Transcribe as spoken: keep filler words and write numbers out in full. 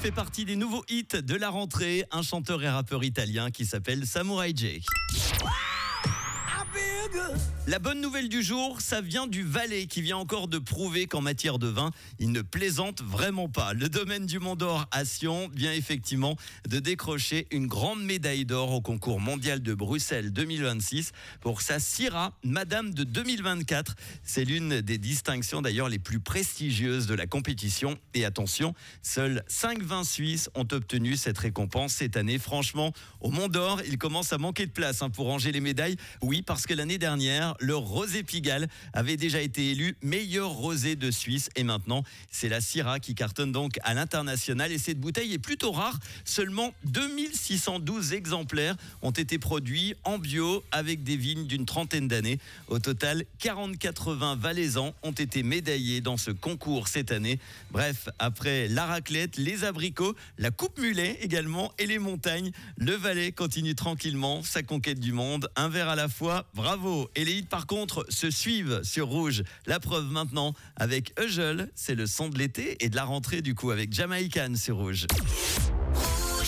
fait partie des nouveaux hits de la rentrée. Un chanteur et rappeur italien qui s'appelle Samurai J. La bonne nouvelle du jour, ça vient du Valais qui vient encore de prouver qu'en matière de vin, il ne plaisante vraiment pas. Le domaine du Mont d'Or à Sion vient effectivement de décrocher une grande médaille d'or au concours mondial de Bruxelles deux mille vingt-six pour sa Syrah Madame de deux mille vingt-quatre. C'est l'une des distinctions d'ailleurs les plus prestigieuses de la compétition. Et attention, seuls cinq vins suisses ont obtenu cette récompense cette année. Franchement, au Mont d'Or, il commence à manquer de place hein, pour ranger les médailles. Oui, parce que l'année dernière, le Rosé Pigalle avait déjà été élu meilleur rosé de Suisse et maintenant c'est la Syrah qui cartonne donc à l'international et cette bouteille est plutôt rare. Seulement deux mille six cent douze exemplaires ont été produits en bio avec des vignes d'une trentaine d'années. Au total, quarante-quatre vins valaisans ont été médaillés dans ce concours cette année. Bref, après la raclette, les abricots, la coupe mulet également et les montagnes, le Valais continue tranquillement sa conquête du monde. Un verre à la fois, bravo. Et les hits par contre se suivent sur Rouge. La preuve maintenant avec Eugel, c'est le son de l'été et de la rentrée du coup avec Jamaican sur Rouge.